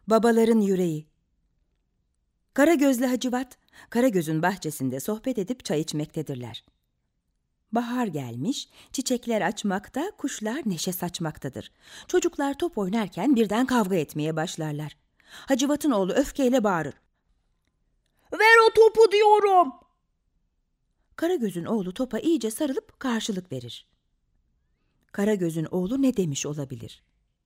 Babaların yüreği. Karagöz'le Hacivat, Karagöz'ün bahçesinde sohbet edip çay içmektedirler. Bahar gelmiş, çiçekler açmakta, kuşlar neşe saçmaktadır. Çocuklar top oynarken birden kavga etmeye başlarlar. Hacivat'ın oğlu öfkeyle bağırır. Ver o topu diyorum. Karagöz'ün oğlu topa iyice sarılıp karşılık verir. Karagöz'ün oğlu ne demiş olabilir?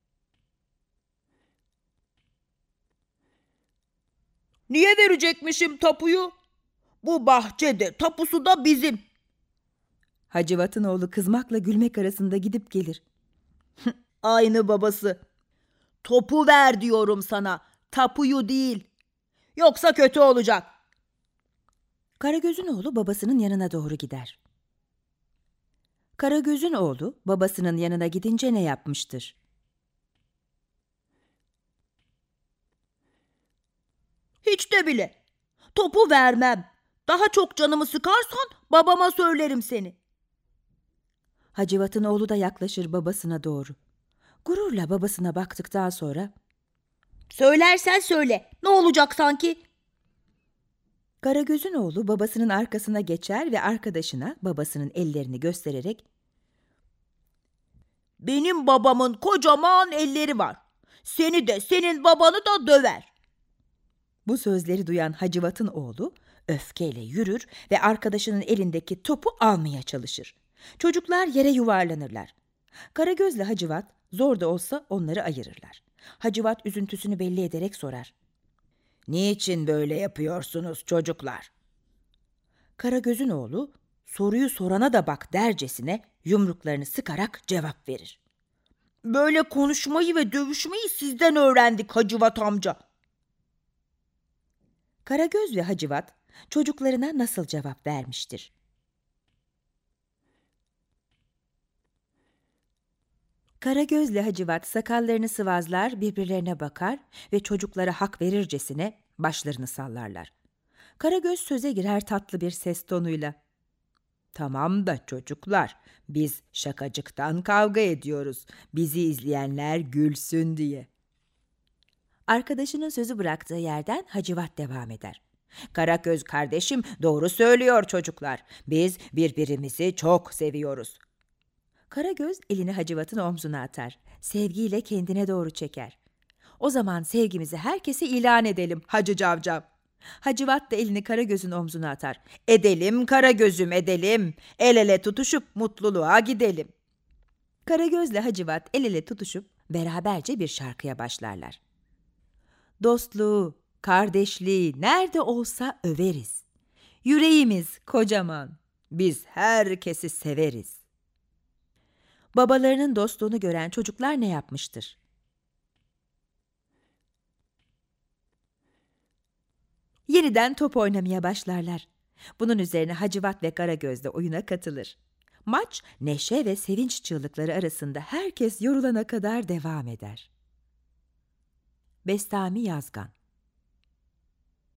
Niye verecekmişim tapuyu? Bu bahçede tapusu da bizim. Hacivat'ın oğlu kızmakla gülmek arasında gidip gelir. Aynı babası. Topu ver diyorum sana, tapuyu değil. Yoksa kötü olacak. Karagöz'ün oğlu babasının yanına doğru gider. Karagöz'ün oğlu babasının yanına gidince ne yapmıştır? Hiç de bile. Topu vermem. Daha çok canımı sıkarsan babama söylerim seni. Hacivat'ın oğlu da yaklaşır babasına doğru. Gururla babasına baktıktan sonra Söylersen söyle. Ne olacak sanki? Karagöz'ün oğlu babasının arkasına geçer ve arkadaşına babasının ellerini göstererek Benim babamın kocaman elleri var. Seni de senin babanı da döver. bu sözleri duyan Hacivat'ın oğlu öfkeyle yürür ve arkadaşının elindeki topu almaya çalışır. Çocuklar yere yuvarlanırlar. Karagöz'le Hacivat zor da olsa onları ayırırlar. Hacivat üzüntüsünü belli ederek sorar. Niçin böyle yapıyorsunuz çocuklar? Karagöz'ün oğlu soruyu sorana da bak dercesine yumruklarını sıkarak cevap verir. Böyle konuşmayı ve dövüşmeyi sizden öğrendik Hacivat amca. Karagöz ve Hacivat çocuklarına nasıl cevap vermiştir? Karagöz'le Hacivat sakallarını sıvazlar, birbirlerine bakar ve çocuklara hak verircesine başlarını sallarlar. Karagöz söze girer tatlı bir ses tonuyla. Tamam da çocuklar, biz şakacıktan kavga ediyoruz. Bizi izleyenler gülsün diye. Arkadaşının sözü bıraktığı yerden Hacivat devam eder. Karagöz kardeşim doğru söylüyor çocuklar. Biz birbirimizi çok seviyoruz. Karagöz elini Hacivat'ın omzuna atar. Sevgiyle kendine doğru çeker. O zaman sevgimizi herkese ilan edelim Hacı Cavcav. Hacivat da elini Karagöz'ün omzuna atar. Edelim Karagöz'üm edelim. El ele tutuşup mutluluğa gidelim. Karagöz'le Hacivat el ele tutuşup beraberce bir şarkıya başlarlar. Dostluğu, kardeşliği nerede olsa överiz. Yüreğimiz kocaman. Biz herkesi severiz. Babalarının dostluğunu gören çocuklar ne yapmıştır? Yeniden top oynamaya başlarlar. Bunun üzerine Hacivat ve Karagöz de oyuna katılır. Maç, neşe ve sevinç çığlıkları arasında herkes yorulana kadar devam eder. Bestami Yazgan.